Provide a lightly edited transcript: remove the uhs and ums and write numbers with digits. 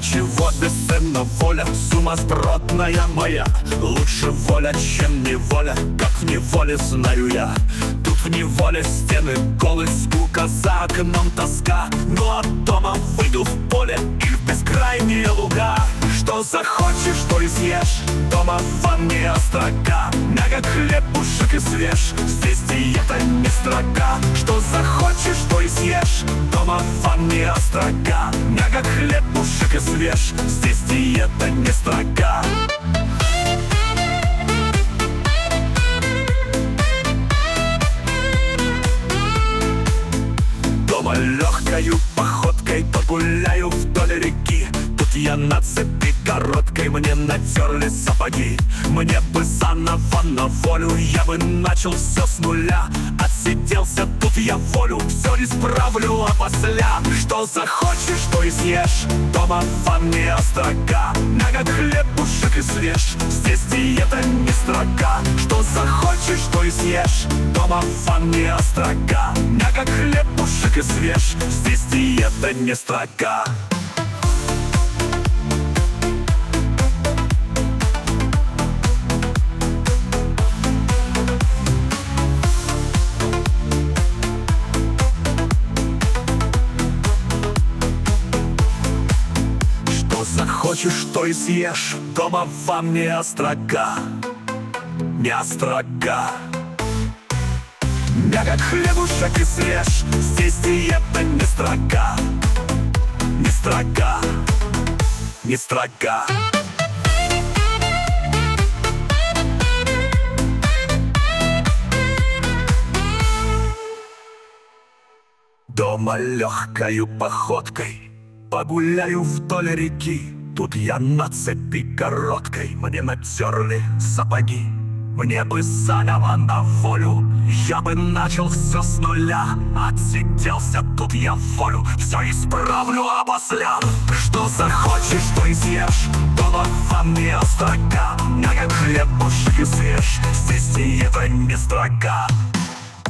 чего бесценна воля, сумасбродная моя? Лучше воля, чем неволя, как в неволе знаю я. Тут в неволе стены голы, скука, за окном тоска. Но от дома выйду в поле и в бескрайние луга. Что захочешь, то и съешь, дома вам не острока. Мягок хлебушек и свеж, здесь диета не строга. Что захочешь, то и съешь, дома вам не острока. Мягок хлебушек и свеж, здесь диета не строга. Дома легкою походкой погуляю вдоль реки. Тут я на цепи короткой, мне натерли сапоги. Мне бы заново на волю, я бы начал все с нуля. Отсиделся тут я волю, все исправлю опосля. Что захочешь, то и съешь, дома вам не острога. Мягок хлебушек и свеж, здесь диета не строга. Что захочешь, то и съешь, дома вам не острога. Мягок хлебушек и свеж, здесь диета не строга. Захочешь, то и съешь, дома вам не острога. Не острога. Мягок хлебушек и свеж, здесь диета не строга. Не строга. Не строга. Дома легкою походкой погуляю вдоль реки. Тут я на цепи короткой, мне натерли сапоги. Мне бы заново на волю, я бы начал все с нуля. Отсиделся тут я волю, все исправлю опосля. Что захочешь, то и съешь, дома вам не острога. Мягок хлебушек и свеж, здесь диета не строга.